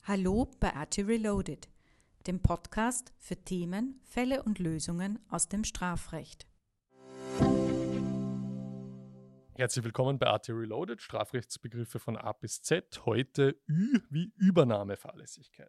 Hallo bei AT Reloaded, dem Podcast für Themen, Fälle und Lösungen aus dem Strafrecht. Herzlich willkommen bei AT Reloaded, Strafrechtsbegriffe von A bis Z. Heute Ü wie Übernahmefahrlässigkeit.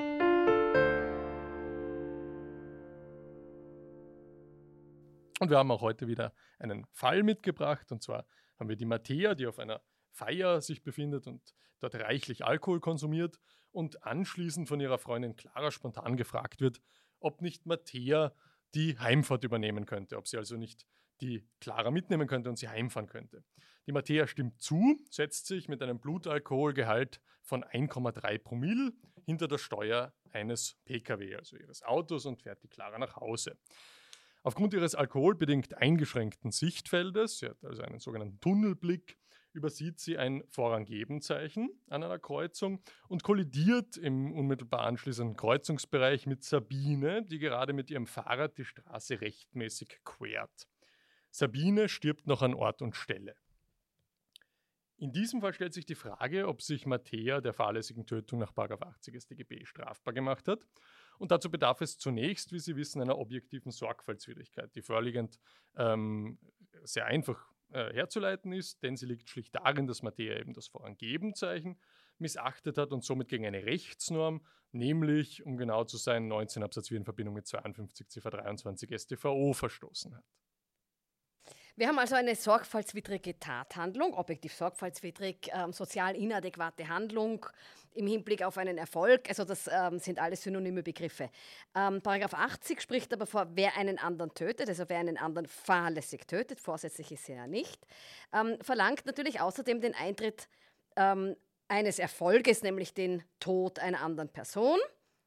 Und wir haben auch heute wieder einen Fall mitgebracht. Und zwar haben wir die Mattea, die auf einer Feier sich befindet und dort reichlich Alkohol konsumiert und anschließend von ihrer Freundin Clara spontan gefragt wird, ob nicht Mattea die Heimfahrt übernehmen könnte, ob sie also nicht die Clara mitnehmen könnte und sie heimfahren könnte. Die Mattea stimmt zu, setzt sich mit einem Blutalkoholgehalt von 1,3 Promille hinter der Steuer eines Pkw, also ihres Autos, und fährt die Clara nach Hause. Aufgrund ihres alkoholbedingt eingeschränkten Sichtfeldes, sie hat also einen sogenannten Tunnelblick, übersieht sie ein Vorranggebenzeichen an einer Kreuzung und kollidiert im unmittelbar anschließenden Kreuzungsbereich mit Sabine, die gerade mit ihrem Fahrrad die Straße rechtmäßig quert. Sabine stirbt noch an Ort und Stelle. In diesem Fall stellt sich die Frage, ob sich Mattea der fahrlässigen Tötung nach § 80 StGB strafbar gemacht hat. Und dazu bedarf es zunächst, wie Sie wissen, einer objektiven Sorgfaltswidrigkeit, die vorliegend sehr einfach herzuleiten ist, denn sie liegt schlicht darin, dass Mattea eben das Vorranggebenzeichen missachtet hat und somit gegen eine Rechtsnorm, nämlich, um genau zu sein, 19 Absatz 4 in Verbindung mit 52 Ziffer 23 StVO verstoßen hat. Wir haben also eine sorgfaltswidrige Tathandlung, objektiv sorgfaltswidrig, sozial inadäquate Handlung im Hinblick auf einen Erfolg. Also das sind alles synonyme Begriffe. Paragraph 80 spricht aber vor, wer einen anderen tötet, also wer einen anderen fahrlässig tötet, vorsätzlich ist er ja nicht, verlangt natürlich außerdem den Eintritt eines Erfolges, nämlich den Tod einer anderen Person.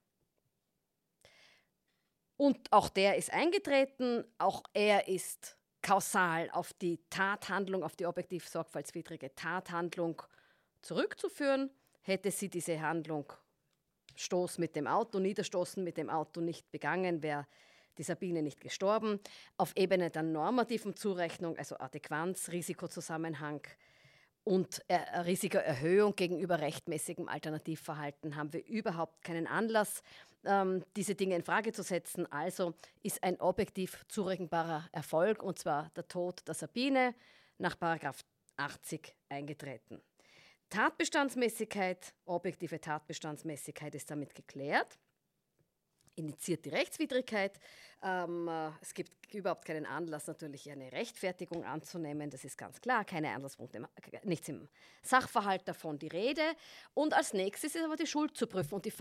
Und auch der ist eingetreten, auch er ist kausal auf die Tathandlung, auf die objektiv sorgfaltswidrige Tathandlung zurückzuführen. Hätte sie diese Handlung Stoß mit dem Auto, Niederstoßen mit dem Auto nicht begangen, wäre die Sabine nicht gestorben. Auf Ebene der normativen Zurechnung, also Adäquanz, Risikozusammenhang und Risikoerhöhung gegenüber rechtmäßigem Alternativverhalten haben wir überhaupt keinen Anlass, diese Dinge in Frage zu setzen. Also ist ein objektiv zurechenbarer Erfolg, und zwar der Tod der Sabine, nach § 80 eingetreten. Tatbestandsmäßigkeit, objektive Tatbestandsmäßigkeit ist damit geklärt. Initiiert die Rechtswidrigkeit. Es gibt überhaupt keinen Anlass, natürlich eine Rechtfertigung anzunehmen, das ist ganz klar, keine Anlasspunkte, nichts im Sachverhalt davon die Rede. Und als nächstes ist aber die Schuld zu prüfen. Und die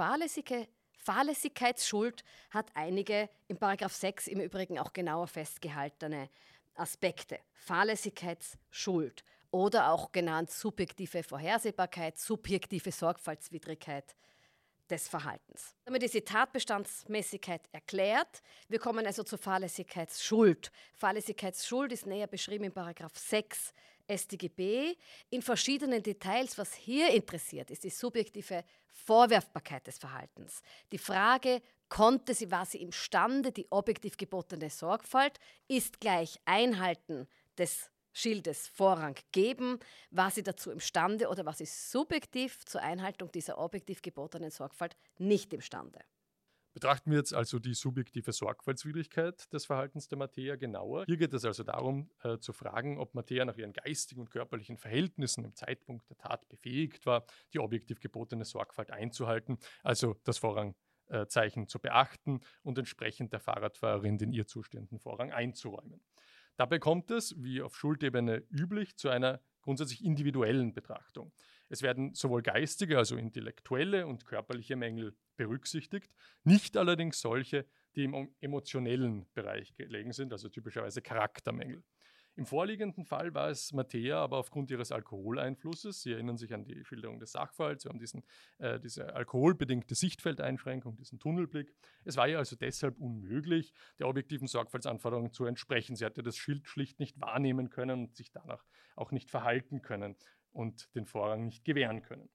Fahrlässigkeitsschuld hat einige im Paragraph 6 im Übrigen auch genauer festgehaltene Aspekte. Fahrlässigkeitsschuld oder auch genannt subjektive Vorhersehbarkeit, subjektive Sorgfaltswidrigkeit des Verhaltens. Damit ist die Tatbestandsmäßigkeit erklärt. Wir kommen also zur Fahrlässigkeitsschuld. Fahrlässigkeitsschuld ist näher beschrieben in § 6 StGB. In verschiedenen Details, was hier interessiert, ist die subjektive Vorwerfbarkeit des Verhaltens. Die Frage, war sie imstande, die objektiv gebotene Sorgfalt ist gleich Einhalten des Schildes Vorrang geben, war sie dazu imstande oder war sie subjektiv zur Einhaltung dieser objektiv gebotenen Sorgfalt nicht imstande. Betrachten wir jetzt also die subjektive Sorgfaltswidrigkeit des Verhaltens der Mattea genauer. Hier geht es also darum, zu fragen, ob Mattea nach ihren geistigen und körperlichen Verhältnissen im Zeitpunkt der Tat befähigt war, die objektiv gebotene Sorgfalt einzuhalten, also das Vorrangzeichen zu beachten und entsprechend der Fahrradfahrerin den ihr zustehenden Vorrang einzuräumen. Dabei kommt es, wie auf Schuldebene üblich, zu einer grundsätzlich individuellen Betrachtung. Es werden sowohl geistige, also intellektuelle und körperliche Mängel berücksichtigt, nicht allerdings solche, die im emotionellen Bereich gelegen sind, also typischerweise Charaktermängel. Im vorliegenden Fall war es Mattea aber aufgrund ihres Alkoholeinflusses, Sie erinnern sich an die Schilderung des Sachverhalts, wir haben diese alkoholbedingte Sichtfeldeinschränkung, diesen Tunnelblick. Es war ihr also deshalb unmöglich, der objektiven Sorgfaltsanforderungen zu entsprechen. Sie hatte das Schild schlicht nicht wahrnehmen können und sich danach auch nicht verhalten können und den Vorrang nicht gewähren können.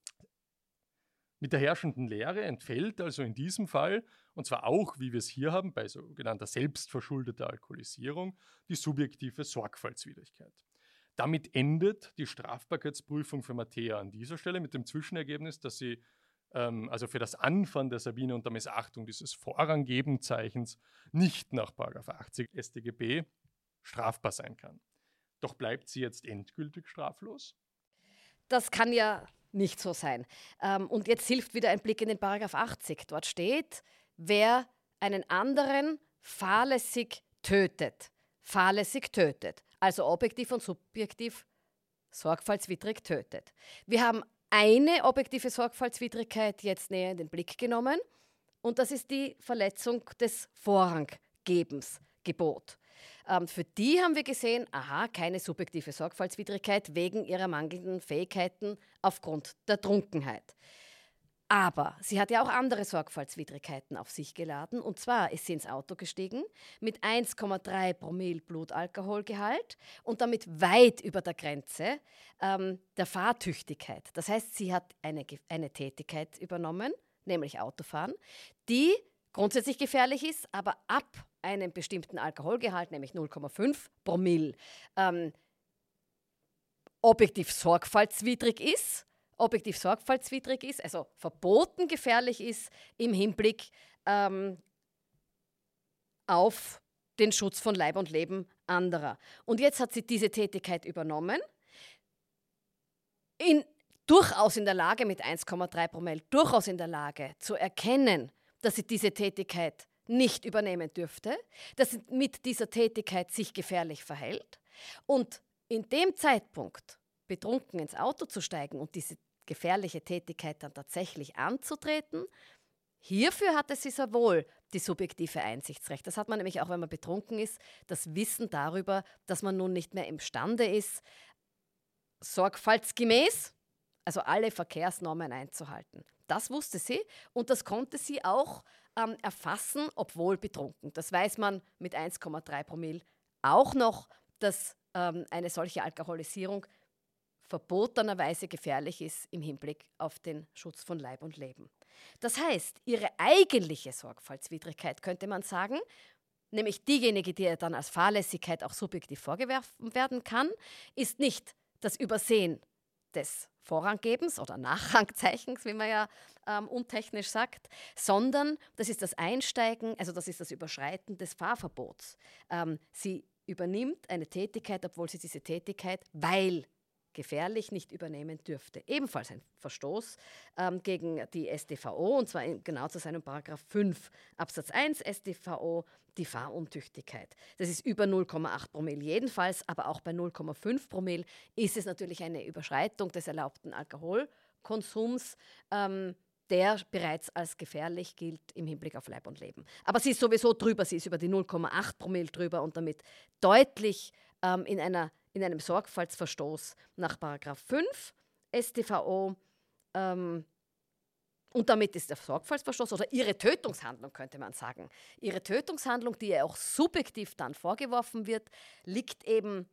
Mit der herrschenden Lehre entfällt also in diesem Fall, und zwar auch, wie wir es hier haben, bei sogenannter selbstverschuldeter Alkoholisierung, die subjektive Sorgfaltswidrigkeit. Damit endet die Strafbarkeitsprüfung für Mattea an dieser Stelle mit dem Zwischenergebnis, dass sie also für das Anfahren der Sabine unter Missachtung dieses Vorranggebenzeichens, nicht nach § 80 StGB strafbar sein kann. Doch bleibt sie jetzt endgültig straflos? Das kann ja nicht so sein. Und jetzt hilft wieder ein Blick in den § 80. Dort steht, wer einen anderen fahrlässig tötet, also objektiv und subjektiv sorgfaltswidrig tötet. Wir haben eine objektive Sorgfaltswidrigkeit jetzt näher in den Blick genommen und das ist die Verletzung des Vorranggebensgebot. Für die haben wir gesehen, keine subjektive Sorgfaltswidrigkeit wegen ihrer mangelnden Fähigkeiten aufgrund der Trunkenheit. Aber sie hat ja auch andere Sorgfaltswidrigkeiten auf sich geladen. Und zwar ist sie ins Auto gestiegen mit 1,3 Promille Blutalkoholgehalt und damit weit über der Grenze der Fahrtüchtigkeit. Das heißt, sie hat eine Tätigkeit übernommen, nämlich Autofahren, die grundsätzlich gefährlich ist, aber ab einem bestimmten Alkoholgehalt, nämlich 0,5 Promille, objektiv sorgfaltswidrig ist, also verboten gefährlich ist im Hinblick auf den Schutz von Leib und Leben anderer. Und jetzt hat sie diese Tätigkeit übernommen, durchaus in der Lage mit 1,3 Promille, durchaus in der Lage zu erkennen, dass sie diese Tätigkeit nicht übernehmen dürfte, dass sie mit dieser Tätigkeit sich gefährlich verhält und in dem Zeitpunkt betrunken ins Auto zu steigen und diese gefährliche Tätigkeit dann tatsächlich anzutreten, hierfür hatte sie sehr wohl die subjektive Einsichtsrecht. Das hat man nämlich auch, wenn man betrunken ist, das Wissen darüber, dass man nun nicht mehr imstande ist, sorgfaltsgemäß, also alle Verkehrsnormen einzuhalten. Das wusste sie und das konnte sie auch erfassen, obwohl betrunken. Das weiß man mit 1,3 Promille auch noch, dass eine solche Alkoholisierung verbotenerweise gefährlich ist im Hinblick auf den Schutz von Leib und Leben. Das heißt, ihre eigentliche Sorgfaltswidrigkeit, könnte man sagen, nämlich diejenige, die ihr dann als Fahrlässigkeit auch subjektiv vorgeworfen werden kann, ist nicht das Übersehen des Vorranggebens oder Nachrangzeichens, wie man ja untechnisch sagt, sondern das ist das Einsteigen, also das ist das Überschreiten des Fahrverbots. Sie übernimmt eine Tätigkeit, obwohl sie diese Tätigkeit, weil gefährlich, nicht übernehmen dürfte. Ebenfalls ein Verstoß gegen die StVO, und zwar genau zu seinem § 5 Absatz 1 StVO, die Fahruntüchtigkeit. Das ist über 0,8 Promille jedenfalls, aber auch bei 0,5 Promille ist es natürlich eine Überschreitung des erlaubten Alkoholkonsums, der bereits als gefährlich gilt im Hinblick auf Leib und Leben. Aber sie ist sowieso drüber, sie ist über die 0,8 Promille drüber und damit deutlich in einem Sorgfaltsverstoß nach § 5 StVO und damit ist der Sorgfaltsverstoß oder ihre Tötungshandlung, könnte man sagen. Ihre Tötungshandlung, die ihr auch subjektiv dann vorgeworfen wird, liegt eben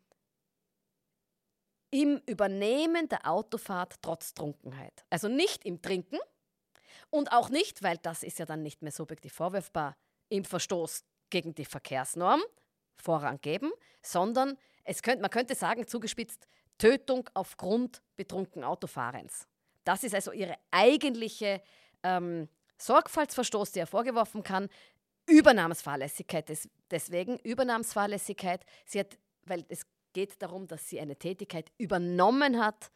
im Übernehmen der Autofahrt trotz Trunkenheit. Also nicht im Trinken und auch nicht, weil das ist ja dann nicht mehr subjektiv vorwurfbar, im Verstoß gegen die Verkehrsnorm, Vorrang geben, sondern man könnte sagen, zugespitzt, Tötung aufgrund betrunken Autofahrens. Das ist also ihre eigentliche Sorgfaltsverstoß, die er vorgeworfen kann. Übernahmsfahrlässigkeit, deswegen Übernahmsfahrlässigkeit. Weil es geht darum, dass sie eine Tätigkeit übernommen hat,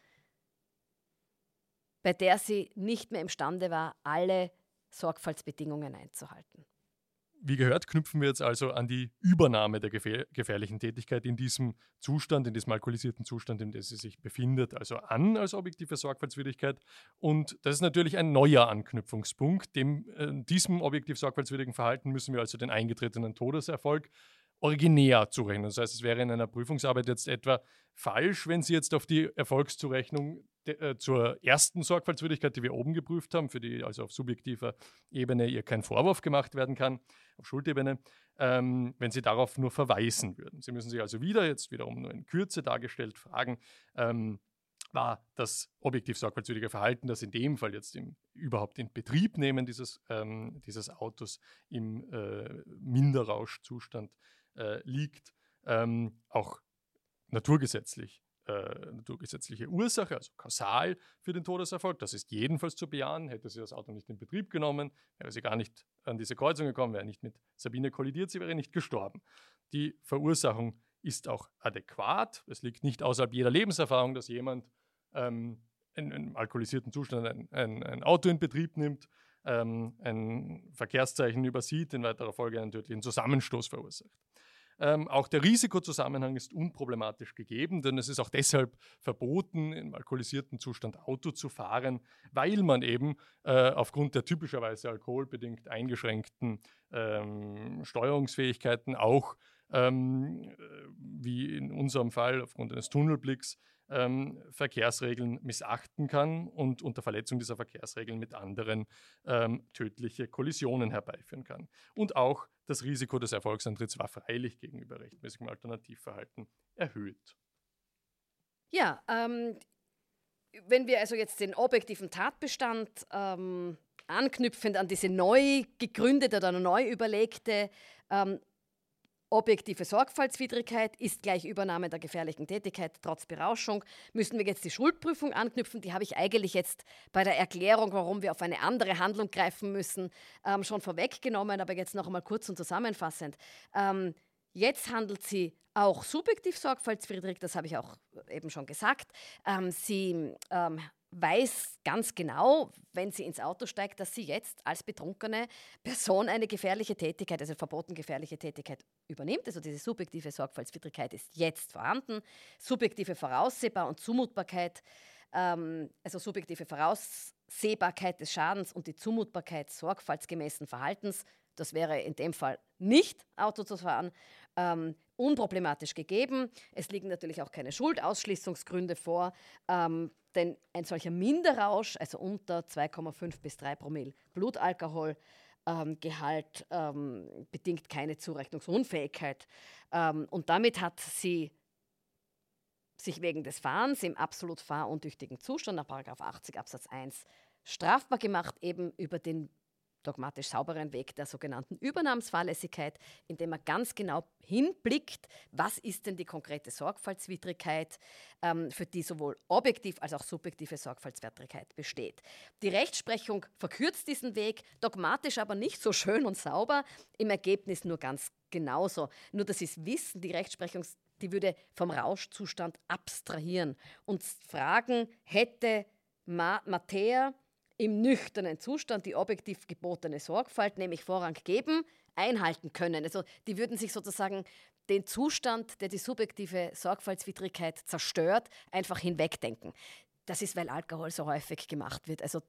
bei der sie nicht mehr imstande war, alle Sorgfaltsbedingungen einzuhalten. Wie gehört, knüpfen wir jetzt also an die Übernahme der gefährlichen Tätigkeit in diesem Zustand, in diesem alkoholisierten Zustand, in dem sie sich befindet, also an als objektive Sorgfaltswidrigkeit. Und das ist natürlich ein neuer Anknüpfungspunkt. Diesem objektiv sorgfaltswidrigen Verhalten müssen wir also den eingetretenen Todeserfolg originär zurechnen. Das heißt, es wäre in einer Prüfungsarbeit jetzt etwa falsch, wenn Sie jetzt auf die Erfolgszurechnung zur ersten Sorgfaltswidrigkeit, die wir oben geprüft haben, für die also auf subjektiver Ebene ihr kein Vorwurf gemacht werden kann, auf Schuldebene, wenn Sie darauf nur verweisen würden. Sie müssen sich also wiederum nur in Kürze dargestellt fragen, war das objektiv sorgfaltswidrige Verhalten, das in dem Fall jetzt überhaupt in Betriebnehmen dieses Autos im Minderrauschzustand liegt, auch naturgesetzlich naturgesetzliche Ursache, also kausal für den Todeserfolg. Das ist jedenfalls zu bejahen. Hätte sie das Auto nicht in Betrieb genommen, wäre sie gar nicht an diese Kreuzung gekommen, wäre nicht mit Sabine kollidiert, sie wäre nicht gestorben. Die Verursachung ist auch adäquat. Es liegt nicht außerhalb jeder Lebenserfahrung, dass jemand in einem alkoholisierten Zustand ein Auto in Betrieb nimmt, ein Verkehrszeichen übersieht, in weiterer Folge einen tödlichen Zusammenstoß verursacht. Auch der Risikozusammenhang ist unproblematisch gegeben, denn es ist auch deshalb verboten, im alkoholisierten Zustand Auto zu fahren, weil man eben aufgrund der typischerweise alkoholbedingt eingeschränkten Steuerungsfähigkeiten auch, wie in unserem Fall aufgrund eines Tunnelblicks, Verkehrsregeln missachten kann und unter Verletzung dieser Verkehrsregeln mit anderen tödliche Kollisionen herbeiführen kann. Und auch das Risiko des Erfolgsantritts war freilich gegenüber rechtmäßigem Alternativverhalten erhöht. Ja, wenn wir also jetzt den objektiven Tatbestand anknüpfend an diese neu gegründete oder neu überlegte objektive Sorgfaltswidrigkeit ist gleich Übernahme der gefährlichen Tätigkeit trotz Berauschung. Müssen wir jetzt die Schuldprüfung anknüpfen? Die habe ich eigentlich jetzt bei der Erklärung, warum wir auf eine andere Handlung greifen müssen, schon vorweggenommen, aber jetzt noch einmal kurz und zusammenfassend. Jetzt handelt sie auch subjektiv sorgfaltswidrig, das habe ich auch eben schon gesagt. Sie weiß ganz genau, wenn sie ins Auto steigt, dass sie jetzt als betrunkene Person eine gefährliche Tätigkeit, also verboten gefährliche Tätigkeit übernimmt. Also diese subjektive Sorgfaltswidrigkeit ist jetzt vorhanden. Subjektive Voraussehbar und Zumutbarkeit, also subjektive Voraussehbarkeit des Schadens und die Zumutbarkeit sorgfaltsgemäßen Verhaltens, das wäre in dem Fall nicht Auto zu fahren, unproblematisch gegeben. Es liegen natürlich auch keine Schuldausschließungsgründe vor, denn ein solcher Minderrausch, also unter 2,5 bis 3 Promille Blutalkoholgehalt, bedingt keine Zurechnungsunfähigkeit. Und damit hat sie sich wegen des Fahrens im absolut fahruntüchtigen Zustand nach § 80 Absatz 1 strafbar gemacht, eben über den dogmatisch sauberen Weg der sogenannten Übernahmsfahrlässigkeit, indem man ganz genau hinblickt, was ist denn die konkrete Sorgfaltswidrigkeit, für die sowohl objektiv als auch subjektive Sorgfaltswidrigkeit besteht. Die Rechtsprechung verkürzt diesen Weg, dogmatisch aber nicht so schön und sauber, im Ergebnis nur ganz genauso. Nur, dass Sie es wissen, die Rechtsprechung, die würde vom Rauschzustand abstrahieren und fragen, hätte Mattea im nüchternen Zustand die objektiv gebotene Sorgfalt, nämlich Vorrang geben, einhalten können. Also die würden sich sozusagen den Zustand, der die subjektive Sorgfaltswidrigkeit zerstört, einfach hinwegdenken. Das ist, weil Alkohol so häufig gemacht wird. Also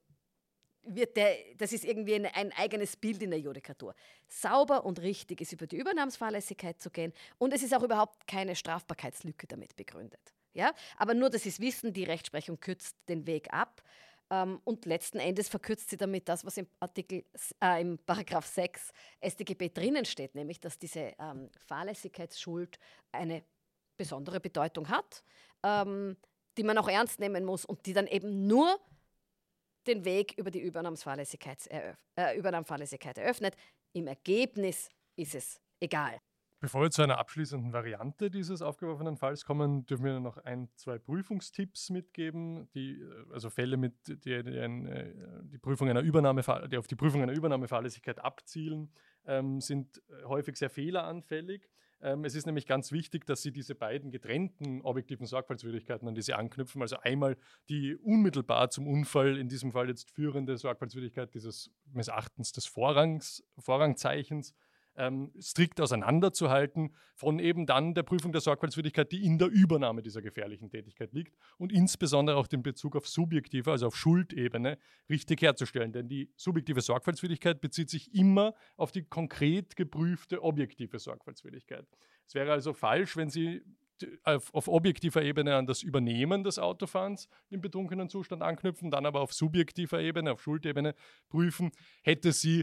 das ist irgendwie ein eigenes Bild in der Judikatur. Sauber und richtig ist über die Übernahmsfahrlässigkeit zu gehen und es ist auch überhaupt keine Strafbarkeitslücke damit begründet. Ja? Aber nur, dass Sie es wissen, die Rechtsprechung kürzt den Weg ab. Und letzten Endes verkürzt sie damit das, was im Paragraph 6 StGB drinnen steht, nämlich, dass diese Fahrlässigkeitsschuld eine besondere Bedeutung hat, die man auch ernst nehmen muss und die dann eben nur den Weg über die Übernahmsfahrlässigkeit eröffnet. Im Ergebnis ist es egal. Bevor wir zu einer abschließenden Variante dieses aufgeworfenen Falls kommen, dürfen wir noch 1-2 Prüfungstipps mitgeben, also Fälle, die auf die Prüfung einer Übernahmefahrlässigkeit abzielen, sind häufig sehr fehleranfällig. Es ist nämlich ganz wichtig, dass Sie diese beiden getrennten objektiven Sorgfaltswidrigkeiten, an die Sie anknüpfen, also einmal die unmittelbar zum Unfall, in diesem Fall jetzt führende Sorgfaltswidrigkeit dieses Missachtens des Vorrangzeichens, strikt auseinanderzuhalten von eben dann der Prüfung der Sorgfaltswidrigkeit, die in der Übernahme dieser gefährlichen Tätigkeit liegt und insbesondere auch den Bezug auf subjektive, also auf Schuldebene, richtig herzustellen. Denn die subjektive Sorgfaltswidrigkeit bezieht sich immer auf die konkret geprüfte objektive Sorgfaltswidrigkeit. Es wäre also falsch, wenn Sie auf objektiver Ebene an das Übernehmen des Autofahrens im betrunkenen Zustand anknüpfen, dann aber auf subjektiver Ebene, auf Schuldebene prüfen, hätte sie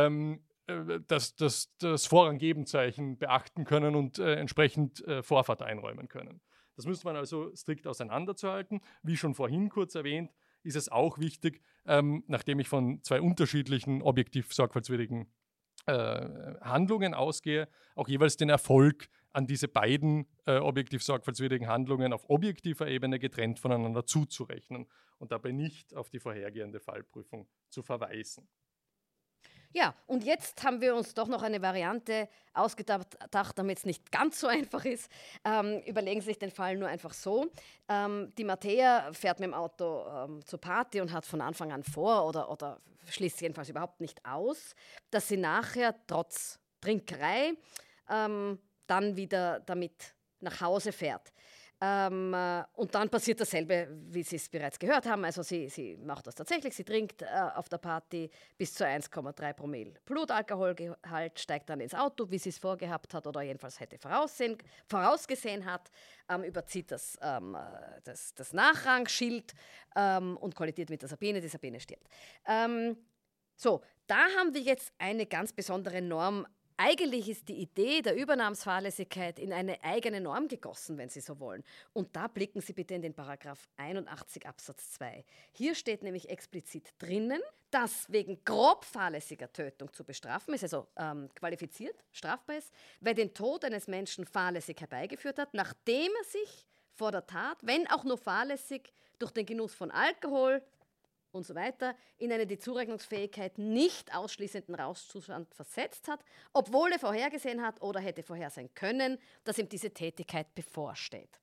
das Vorranggebenzeichen beachten können und entsprechend Vorfahrt einräumen können. Das müsste man also strikt auseinanderzuhalten. Wie schon vorhin kurz erwähnt, ist es auch wichtig, nachdem ich von 2 unterschiedlichen objektiv sorgfaltswidrigen Handlungen ausgehe, auch jeweils den Erfolg an diese beiden objektiv sorgfaltswidrigen Handlungen auf objektiver Ebene getrennt voneinander zuzurechnen und dabei nicht auf die vorhergehende Fallprüfung zu verweisen. Ja, und jetzt haben wir uns doch noch eine Variante ausgedacht, damit es nicht ganz so einfach ist. Überlegen Sie sich den Fall nur einfach so. Die Mattea fährt mit dem Auto zur Party und hat von Anfang an vor oder schließt jedenfalls überhaupt nicht aus, dass sie nachher trotz Trinkerei dann wieder damit nach Hause fährt. Und dann passiert dasselbe, wie Sie es bereits gehört haben. Also sie macht das tatsächlich, sie trinkt auf der Party bis zu 1,3 Promille Blutalkoholgehalt, steigt dann ins Auto, wie sie es vorgehabt hat oder jedenfalls hätte vorausgesehen hat, überzieht das Nachrangschild und kollidiert mit der Sabine, die Sabine stirbt. So, da haben wir jetzt eine ganz besondere Norm. Eigentlich ist die Idee der Übernahmsfahrlässigkeit in eine eigene Norm gegossen, wenn Sie so wollen. Und da blicken Sie bitte in den Paragraph 81 Absatz 2. Hier steht nämlich explizit drinnen, dass wegen grob fahrlässiger Tötung zu bestrafen ist, also qualifiziert, strafbar ist, wer den Tod eines Menschen fahrlässig herbeigeführt hat, nachdem er sich vor der Tat, wenn auch nur fahrlässig, durch den Genuss von Alkohol und so weiter, in eine die Zurechnungsfähigkeit nicht ausschließenden Rauschzustand versetzt hat, obwohl er vorhergesehen hat oder hätte vorhersehen können, dass ihm diese Tätigkeit bevorsteht.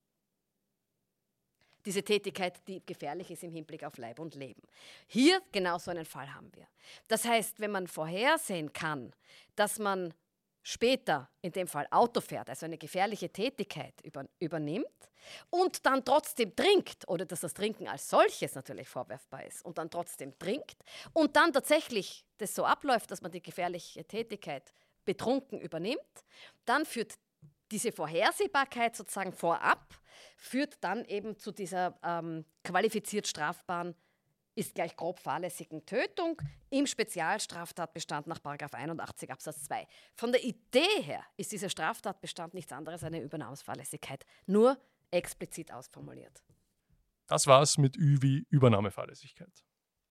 Diese Tätigkeit, die gefährlich ist im Hinblick auf Leib und Leben. Hier genau so einen Fall haben wir. Das heißt, wenn man vorhersehen kann, dass man später, in dem Fall Auto fährt, also eine gefährliche Tätigkeit übernimmt und dann trotzdem trinkt, oder dass das Trinken als solches natürlich vorwerfbar ist und dann trotzdem trinkt und dann tatsächlich das so abläuft, dass man die gefährliche Tätigkeit betrunken übernimmt, dann führt diese Vorhersehbarkeit sozusagen vorab, führt dann eben zu dieser qualifiziert strafbaren ist gleich grob fahrlässigen Tötung im Spezialstraftatbestand nach § 81 Absatz 2. Von der Idee her ist dieser Straftatbestand nichts anderes als eine Übernahmsfahrlässigkeit, nur explizit ausformuliert. Das war's mit Ü wie Übernahmefahrlässigkeit.